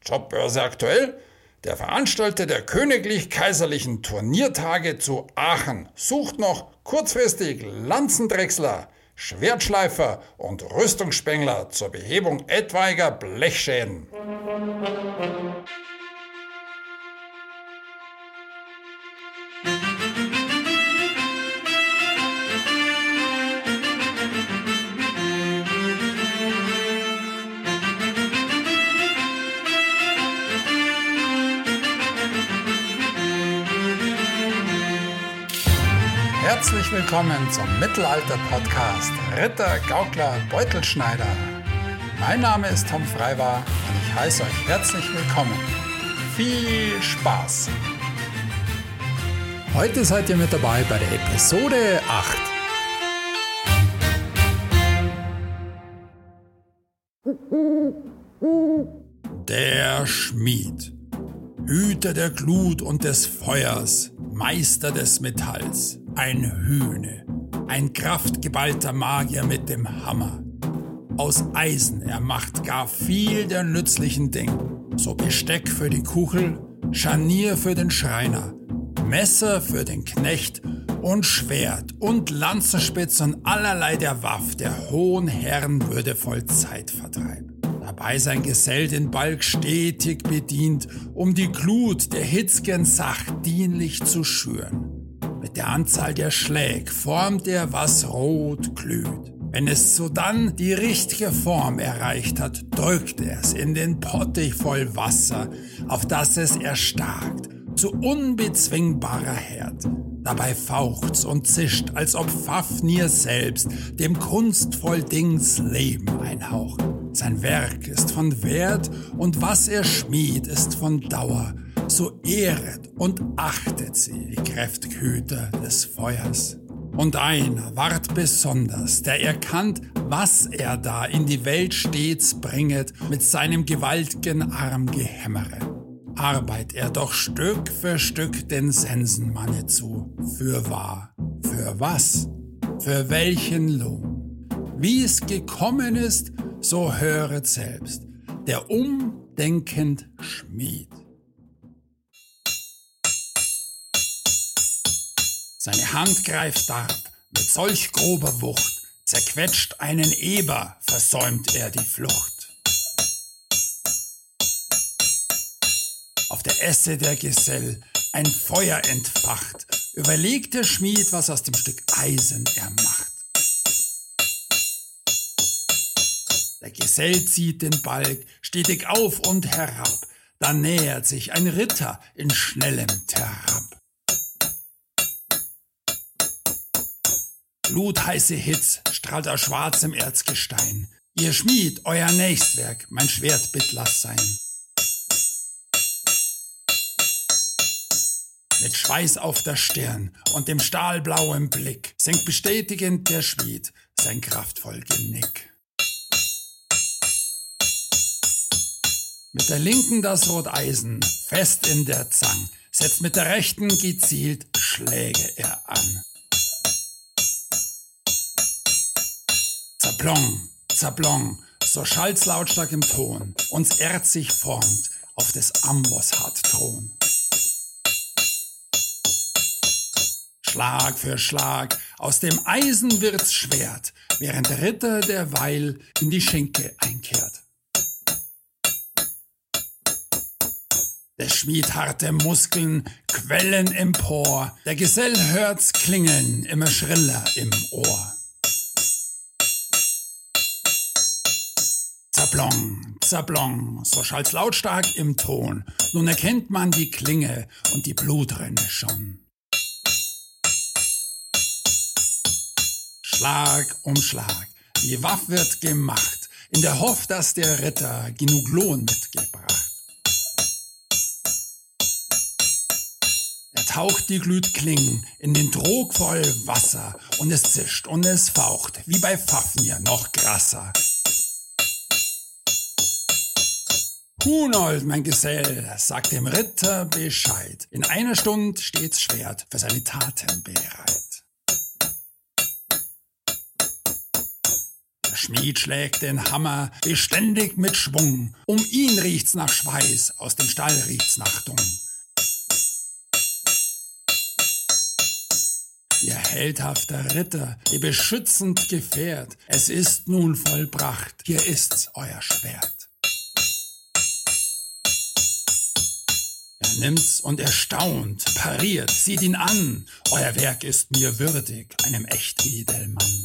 Jobbörse aktuell. Der Veranstalter der königlich-kaiserlichen Turniertage zu Aachen sucht noch kurzfristig Lanzendrechsler, Schwertschleifer und Rüstungsspengler zur Behebung etwaiger Blechschäden. Herzlich willkommen zum Mittelalter-Podcast Ritter, Gaukler, Beutelschneider. Mein Name ist Tom Freiwar und ich heiße euch herzlich willkommen. Viel Spaß! Heute seid ihr mit dabei bei der Episode 8. Der Schmied. Hüter der Glut und des Feuers, Meister des Metalls, ein Hühne, ein kraftgeballter Magier mit dem Hammer. Aus Eisen er macht gar viel der nützlichen Ding, so Besteck für die Kuchel, Scharnier für den Schreiner, Messer für den Knecht und Schwert und Lanzenspitz und allerlei der Waff der hohen Herren würdevoll Zeitvertreib. Dabei sein Gesell den Balg stetig bedient, um die Glut der hitzgen Sach dienlich zu schüren. Mit der Anzahl der Schläg formt er, was rot glüht. Wenn es sodann die richtige Form erreicht hat, drückt es in den Pottich voll Wasser, auf das es erstarkt, zu unbezwingbarer Herd. Dabei faucht's und zischt, als ob Fafnir selbst dem kunstvoll Dings Leben einhaucht. Sein Werk ist von Wert und was er schmied, ist von Dauer. So ehret und achtet sie, die kräftig Hüter des Feuers. Und einer ward besonders, der erkannt, was er da in die Welt stets bringet, mit seinem gewaltigen Armgehämmere. Arbeit er doch Stück für Stück den Sensenmanne zu. Fürwahr, für was? Für welchen Lohn? Wie es gekommen ist, so höret selbst, der umdenkend Schmied. Seine Hand greift darb, mit solch grober Wucht, zerquetscht einen Eber, versäumt er die Flucht. Auf der Esse der Gesell ein Feuer entfacht, überlegt der Schmied, was aus dem Stück Eisen er macht. Der Gesell zieht den Balg stetig auf und herab, da nähert sich ein Ritter in schnellem Trab. Glutheiße Hitz strahlt aus schwarzem Erzgestein. Ihr Schmied, euer Nächstwerk, mein Schwertbitt lass sein. Mit Schweiß auf der Stirn und dem stahlblauen Blick senkt bestätigend der Schmied sein kraftvoll Genick. Mit der linken das Roteisen fest in der Zang, setzt mit der rechten gezielt Schläge er an. Zaplong, zaplong, so schallt's lautstark im Ton, uns Erz sich formt auf des Amboss hart Thron. Schlag für Schlag, aus dem Eisen wird's Schwert, während der Ritter derweil in die Schinke einkehrt. Der Schmied harte Muskeln quellen empor, der Gesell hört's klingeln immer schriller im Ohr. Zaplong, zaplong, so schallt's lautstark im Ton, nun erkennt man die Klinge und die Blutrinne schon. Schlag um Schlag, die Waff wird gemacht, in der Hoff, dass der Ritter genug Lohn mitgebracht. Er taucht die Glütklingen in den Trog voll Wasser und es zischt und es faucht, wie bei Fafnir noch krasser. Hunold, mein Gesell, sagt dem Ritter Bescheid, in einer Stund steht's Schwert für seine Taten bereit. Schmied schlägt den Hammer beständig mit Schwung. Um ihn riecht's nach Schweiß, aus dem Stall riecht's nach Dung. Ihr heldhafter Ritter, ihr beschützend Gefährt, es ist nun vollbracht, hier ist's, euer Schwert. Er nimmt's und erstaunt, pariert, sieht ihn an, euer Werk ist mir würdig, einem Echtgedelmann.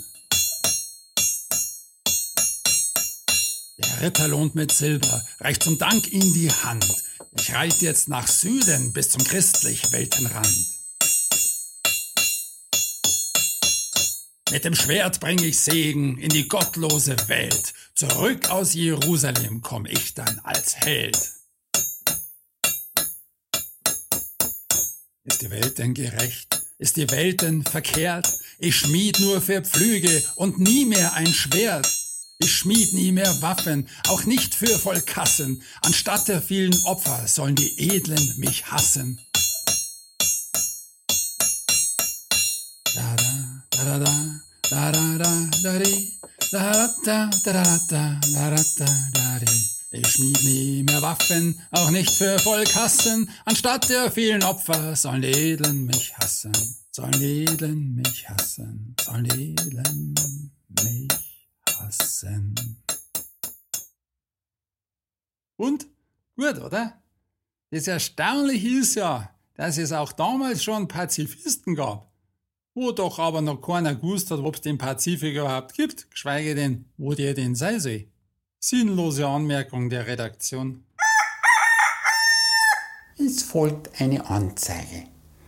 Der Ritter lohnt mit Silber, reicht zum Dank ihm die Hand, ich reit jetzt nach Süden bis zum christlich Weltenrand. Mit dem Schwert bring ich Segen in die gottlose Welt. Zurück aus Jerusalem komm ich dann als Held. Ist die Welt denn gerecht? Ist die Welt denn verkehrt? Ich schmied nur für Pflüge und nie mehr ein Schwert. Ich schmied nie mehr Waffen, auch nicht für Vollkassen. Anstatt der vielen Opfer sollen die Edlen mich hassen. Ich schmied nie mehr Waffen, auch nicht für Vollkassen. Anstatt der vielen Opfer sollen die Edlen mich hassen. Sollen die Edlen mich hassen. Sollen die Edlen mich hassen. Und? Gut, oder? Das Erstaunliche ist ja, dass es auch damals schon Pazifisten gab. Wo doch aber noch keiner gewusst hat, ob es den Pazifik überhaupt gibt, geschweige denn, wo der denn sein soll. Sinnlose Anmerkung der Redaktion. Es folgt eine Anzeige.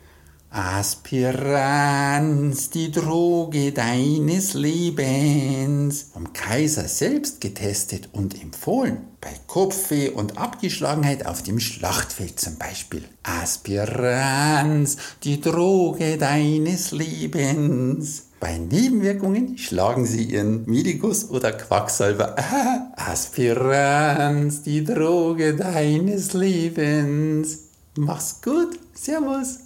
Aspiranz, die Droge deines Lebens. Vom Kaiser selbst getestet und empfohlen. Bei Kopfweh und Abgeschlagenheit auf dem Schlachtfeld zum Beispiel. Aspiranz, die Droge deines Lebens. Bei Nebenwirkungen schlagen Sie Ihren Medikus oder Quacksalber. Aspiranz, die Droge deines Lebens. Mach's gut. Servus.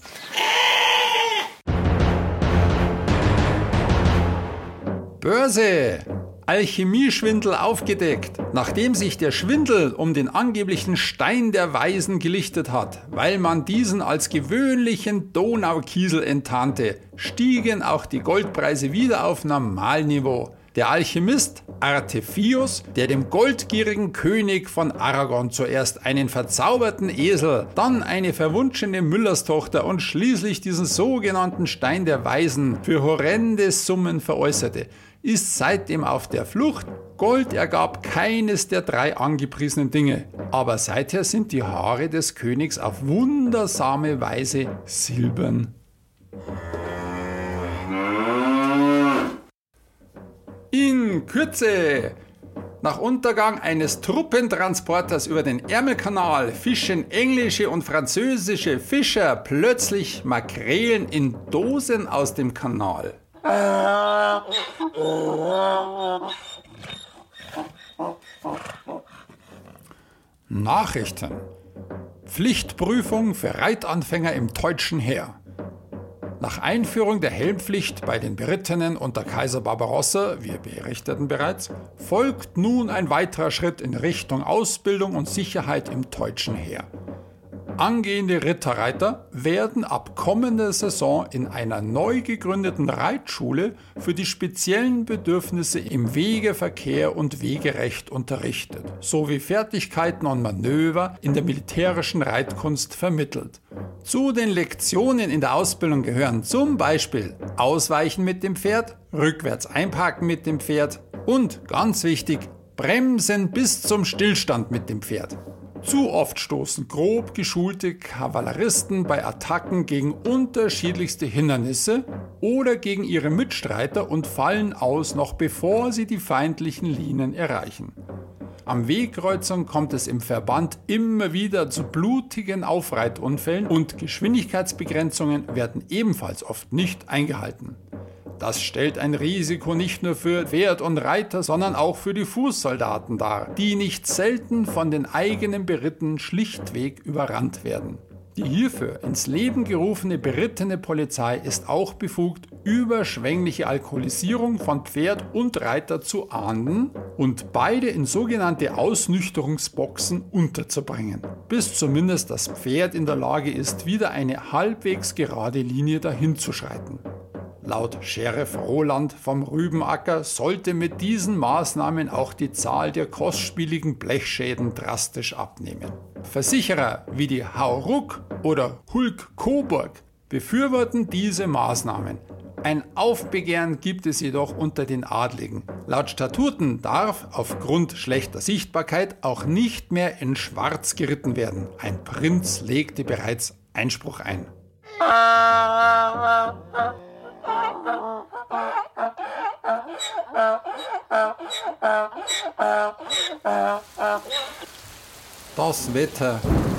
Börse! Alchemieschwindel aufgedeckt, nachdem sich der Schwindel um den angeblichen Stein der Weisen gelichtet hat, weil man diesen als gewöhnlichen Donaukiesel enttarnte, stiegen auch die Goldpreise wieder auf Normalniveau. Der Alchemist Artephius, der dem goldgierigen König von Aragon zuerst einen verzauberten Esel, dann eine verwunschene Müllerstochter und schließlich diesen sogenannten Stein der Weisen für horrende Summen veräußerte, ist seitdem auf der Flucht. Gold ergab keines der drei angepriesenen Dinge, aber seither sind die Haare des Königs auf wundersame Weise silbern. In Kürze! Nach Untergang eines Truppentransporters über den Ärmelkanal fischen englische und französische Fischer plötzlich Makrelen in Dosen aus dem Kanal. Nachrichten. Pflichtprüfung für Reitanfänger im deutschen Heer. Nach Einführung der Helmpflicht bei den Berittenen unter Kaiser Barbarossa, wir berichteten bereits, folgt nun ein weiterer Schritt in Richtung Ausbildung und Sicherheit im deutschen Heer. Angehende Ritterreiter werden ab kommender Saison in einer neu gegründeten Reitschule für die speziellen Bedürfnisse im Wegeverkehr und Wegerecht unterrichtet, sowie Fertigkeiten und Manöver in der militärischen Reitkunst vermittelt. Zu den Lektionen in der Ausbildung gehören zum Beispiel Ausweichen mit dem Pferd, rückwärts einparken mit dem Pferd und, ganz wichtig, Bremsen bis zum Stillstand mit dem Pferd. Zu oft stoßen grob geschulte Kavalleristen bei Attacken gegen unterschiedlichste Hindernisse oder gegen ihre Mitstreiter und fallen aus, noch bevor sie die feindlichen Linien erreichen. Am Wegkreuzung kommt es im Verband immer wieder zu blutigen Aufreitunfällen und Geschwindigkeitsbegrenzungen werden ebenfalls oft nicht eingehalten. Das stellt ein Risiko nicht nur für Pferd und Reiter, sondern auch für die Fußsoldaten dar, die nicht selten von den eigenen Berittenen schlichtweg überrannt werden. Die hierfür ins Leben gerufene berittene Polizei ist auch befugt, überschwängliche Alkoholisierung von Pferd und Reiter zu ahnden und beide in sogenannte Ausnüchterungsboxen unterzubringen, bis zumindest das Pferd in der Lage ist, wieder eine halbwegs gerade Linie dahin zu schreiten. Laut Sheriff Roland vom Rübenacker sollte mit diesen Maßnahmen auch die Zahl der kostspieligen Blechschäden drastisch abnehmen. Versicherer wie die Hauruck oder Hulk Coburg befürworten diese Maßnahmen. Ein Aufbegehren gibt es jedoch unter den Adligen. Laut Statuten darf aufgrund schlechter Sichtbarkeit auch nicht mehr in Schwarz geritten werden. Ein Prinz legte bereits Einspruch ein. Das Wetter.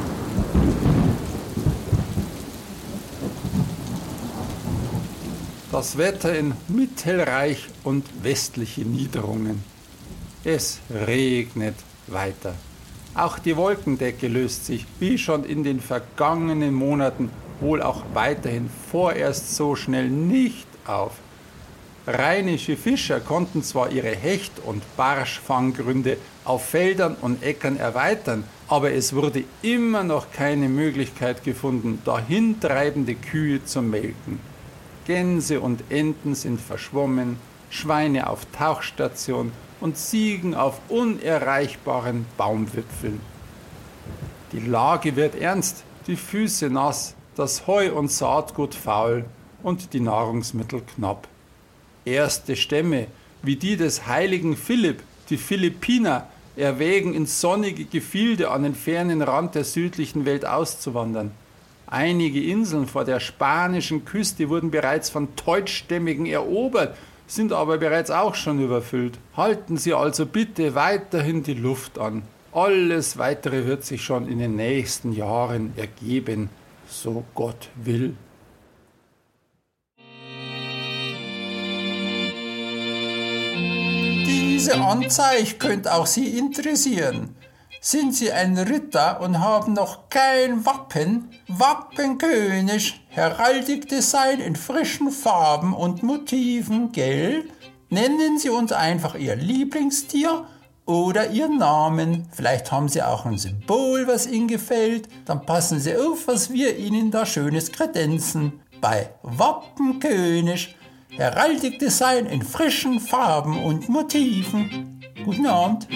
Das Wetter in Mittelreich und westliche Niederungen. Es regnet weiter. Auch die Wolkendecke löst sich, wie schon in den vergangenen Monaten, wohl auch weiterhin vorerst so schnell nicht auf. Rheinische Fischer konnten zwar ihre Hecht- und Barschfanggründe auf Feldern und Äckern erweitern, aber es wurde immer noch keine Möglichkeit gefunden, dahintreibende Kühe zu melken. Gänse und Enten sind verschwommen, Schweine auf Tauchstation und Ziegen auf unerreichbaren Baumwipfeln. Die Lage wird ernst, die Füße nass, das Heu und Saatgut faul und die Nahrungsmittel knapp. Erste Stämme, wie die des heiligen Philipp, die Philippiner, erwägen ins sonnige Gefilde an den fernen Rand der südlichen Welt auszuwandern. Einige Inseln vor der spanischen Küste wurden bereits von Deutschstämmigen erobert, sind aber bereits auch schon überfüllt. Halten Sie also bitte weiterhin die Luft an. Alles Weitere wird sich schon in den nächsten Jahren ergeben, so Gott will. Diese Anzeige könnte auch Sie interessieren. Sind Sie ein Ritter und haben noch kein Wappen? Wappenkönig, Heraldikdesign in frischen Farben und Motiven, gell? Nennen Sie uns einfach Ihr Lieblingstier oder Ihren Namen. Vielleicht haben Sie auch ein Symbol, was Ihnen gefällt. Dann passen Sie auf, was wir Ihnen da Schönes kredenzen. Bei Wappenkönig, Heraldikdesign in frischen Farben und Motiven. Guten Abend.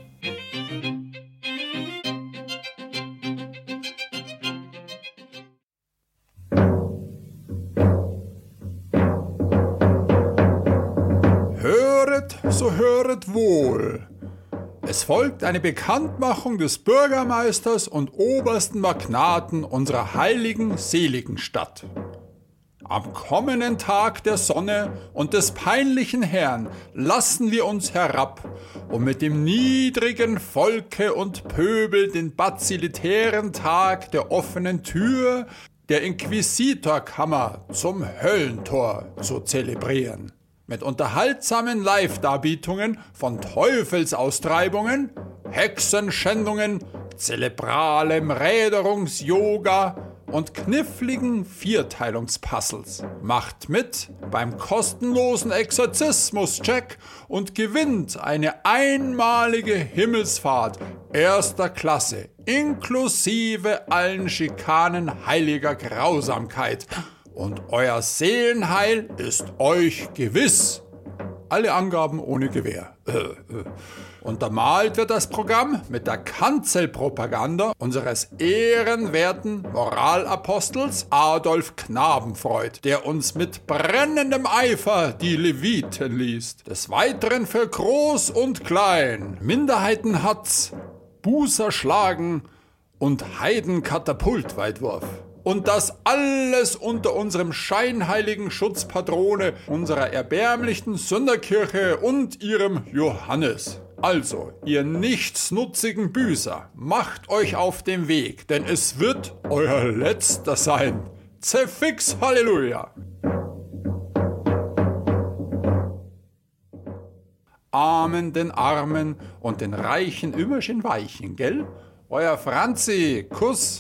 Höret, so höret wohl. Es folgt eine Bekanntmachung des Bürgermeisters und obersten Magnaten unserer heiligen, seligen Stadt. Am kommenden Tag der Sonne und des peinlichen Herrn lassen wir uns herab, um mit dem niedrigen Volke und Pöbel den bazilitären Tag der offenen Tür, der Inquisitorkammer zum Höllentor zu zelebrieren. Mit unterhaltsamen Live-Darbietungen von Teufelsaustreibungen, Hexenschändungen, zelebralem Räderungs-Yoga und kniffligen Vierteilungspuzzles. Macht mit beim kostenlosen Exorzismus-Check und gewinnt eine einmalige Himmelsfahrt erster Klasse, inklusive allen Schikanen heiliger Grausamkeit. Und euer Seelenheil ist euch gewiss. Alle Angaben ohne Gewähr. Untermalt wird das Programm mit der Kanzelpropaganda unseres ehrenwerten Moralapostels Adolf Knabenfreud, der uns mit brennendem Eifer die Leviten liest. Des Weiteren für Groß und Klein, Minderheitenhatz, Bußer schlagen und Heidenkatapultweitwurf. Und das alles unter unserem scheinheiligen Schutzpatrone, unserer erbärmlichen Sünderkirche und ihrem Johannes. Also, ihr nichtsnutzigen Büßer, macht euch auf den Weg, denn es wird euer letzter sein. Zefix Halleluja! Amen den Armen und den Reichen immerhin weichen, gell? Euer Franzi, Kuss!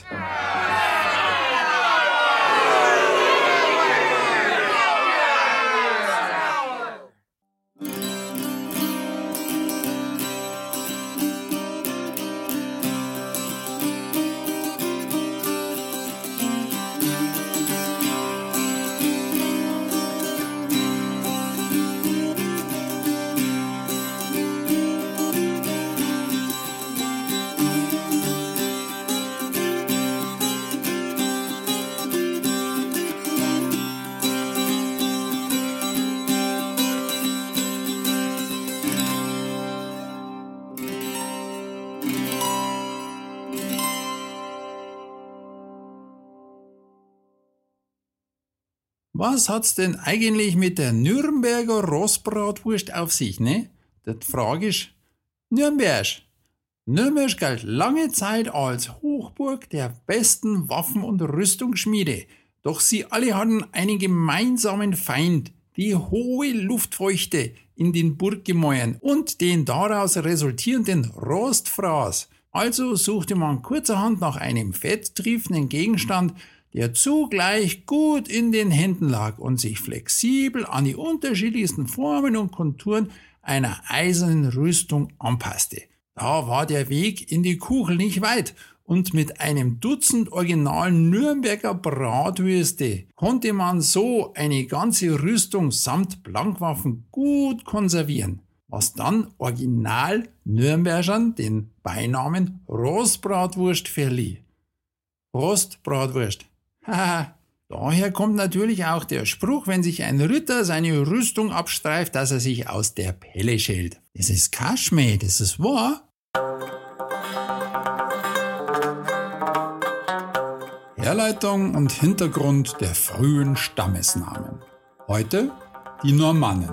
Was hat's denn eigentlich mit der Nürnberger Rostbratwurst auf sich, ne? Die Frage ist, Nürnberg. Nürnberg galt lange Zeit als Hochburg der besten Waffen- und Rüstungsschmiede. Doch sie alle hatten einen gemeinsamen Feind, die hohe Luftfeuchte in den Burggemäuern und den daraus resultierenden Rostfraß. Also suchte man kurzerhand nach einem fetttriefenden Gegenstand, der zugleich gut in den Händen lag und sich flexibel an die unterschiedlichsten Formen und Konturen einer eisernen Rüstung anpasste. Da war der Weg in die Kuchel nicht weit und mit einem Dutzend originalen Nürnberger Bratwürste konnte man so eine ganze Rüstung samt Blankwaffen gut konservieren, was dann original Nürnbergern den Beinamen Rostbratwurst verlieh. Rostbratwurst. Haha. Daher kommt natürlich auch der Spruch, wenn sich ein Ritter seine Rüstung abstreift, dass er sich aus der Pelle schält. Das ist kein Schmäh, das ist wahr. Herleitung und Hintergrund der frühen Stammesnamen. Heute die Normannen.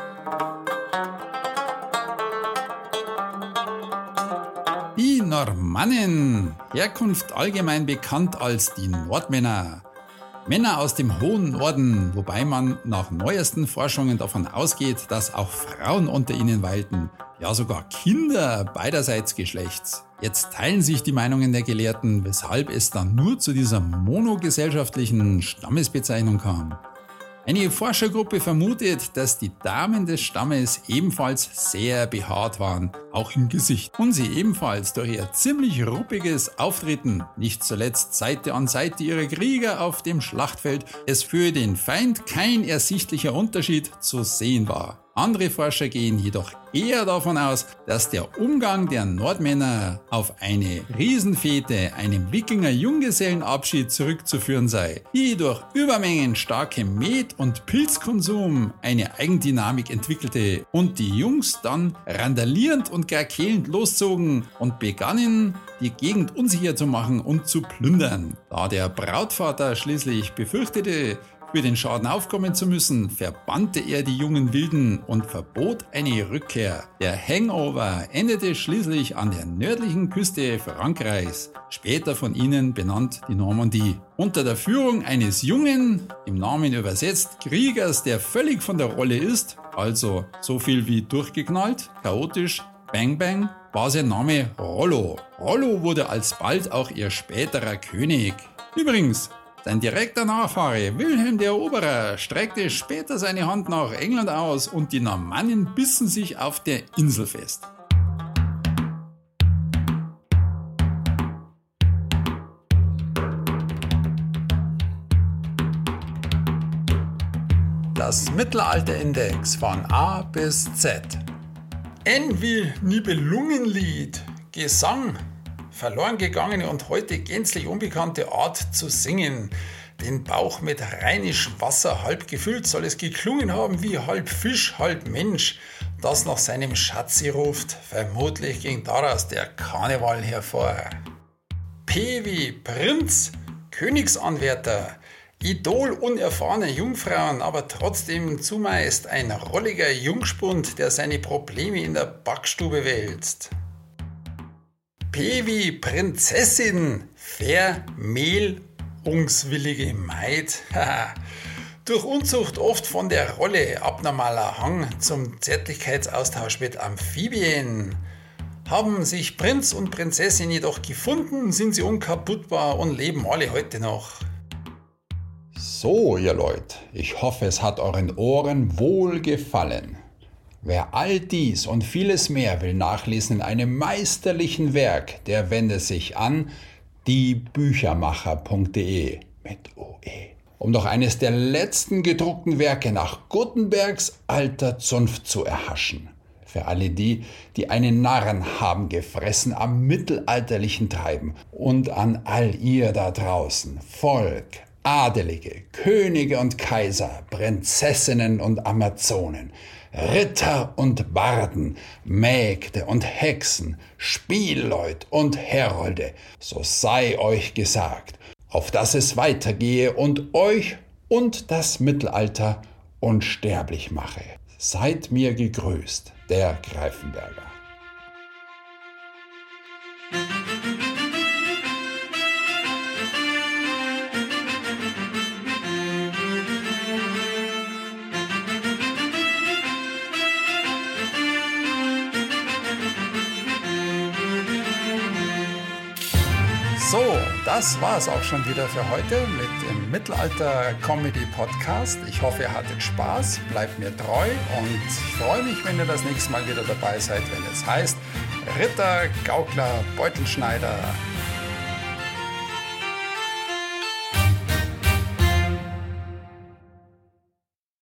Die Normannen, Herkunft allgemein bekannt als die Nordmänner. Männer aus dem hohen Norden, wobei man nach neuesten Forschungen davon ausgeht, dass auch Frauen unter ihnen weilten, ja sogar Kinder beiderseits Geschlechts. Jetzt teilen sich die Meinungen der Gelehrten, weshalb es dann nur zu dieser monogesellschaftlichen Stammesbezeichnung kam. Eine Forschergruppe vermutet, dass die Damen des Stammes ebenfalls sehr behaart waren, auch im Gesicht. Und sie ebenfalls durch ihr ziemlich ruppiges Auftreten, nicht zuletzt Seite an Seite ihrer Krieger auf dem Schlachtfeld, es für den Feind kein ersichtlicher Unterschied zu sehen war. Andere Forscher gehen jedoch eher davon aus, dass der Umgang der Nordmänner auf eine Riesenfete, einem Wikinger-Junggesellenabschied zurückzuführen sei, die durch Übermengen starkem Met- und Pilzkonsum eine Eigendynamik entwickelte und die Jungs dann randalierend und krakelnd loszogen und begannen, die Gegend unsicher zu machen und zu plündern. Da der Brautvater schließlich befürchtete, für den Schaden aufkommen zu müssen, verbannte er die jungen Wilden und verbot eine Rückkehr. Der Hangover endete schließlich an der nördlichen Küste Frankreichs, später von ihnen benannt die Normandie. Unter der Führung eines jungen, im Namen übersetzt, Kriegers, der völlig von der Rolle ist, also so viel wie durchgeknallt, chaotisch, Bang Bang, war sein Name Rollo. Rollo wurde alsbald auch ihr späterer König. Übrigens, sein direkter Nachfahre Wilhelm der Eroberer streckte später seine Hand nach England aus und die Normannen bissen sich auf der Insel fest. Das Mittelalterindex von A bis Z. N wie Nibelungenlied, Gesang. Verloren gegangene und heute gänzlich unbekannte Art zu singen. Den Bauch mit rheinischem Wasser halb gefüllt, soll es geklungen haben wie halb Fisch, halb Mensch, das nach seinem Schatzi ruft. Vermutlich ging daraus der Karneval hervor. P wie Prinz, Königsanwärter, Idol unerfahrener Jungfrauen, aber trotzdem zumeist ein rolliger Jungspund, der seine Probleme in der Backstube wälzt. P wie Prinzessin, vermählungswillige Maid. Durch Unzucht oft von der Rolle, abnormaler Hang zum Zärtlichkeitsaustausch mit Amphibien. Haben sich Prinz und Prinzessin jedoch gefunden, sind sie unkaputtbar und leben alle heute noch. So, ihr Leute, ich hoffe, es hat euren Ohren wohl gefallen. Wer all dies und vieles mehr will nachlesen in einem meisterlichen Werk, der wende sich an diebüchermacher.de mit OE, um noch eines der letzten gedruckten Werke nach Gutenbergs alter Zunft zu erhaschen. Für alle die, die einen Narren haben gefressen am mittelalterlichen Treiben, und an all ihr da draußen, Volk, Adelige, Könige und Kaiser, Prinzessinnen und Amazonen, Ritter und Barden, Mägde und Hexen, Spielleut und Herolde, so sei euch gesagt, auf dass es weitergehe und euch und das Mittelalter unsterblich mache. Seid mir gegrüßt, der Greifenberger. So, das war es auch schon wieder für heute mit dem Mittelalter-Comedy-Podcast. Ich hoffe, ihr hattet Spaß, bleibt mir treu und ich freue mich, wenn ihr das nächste Mal wieder dabei seid, wenn es heißt Ritter, Gaukler, Beutelschneider,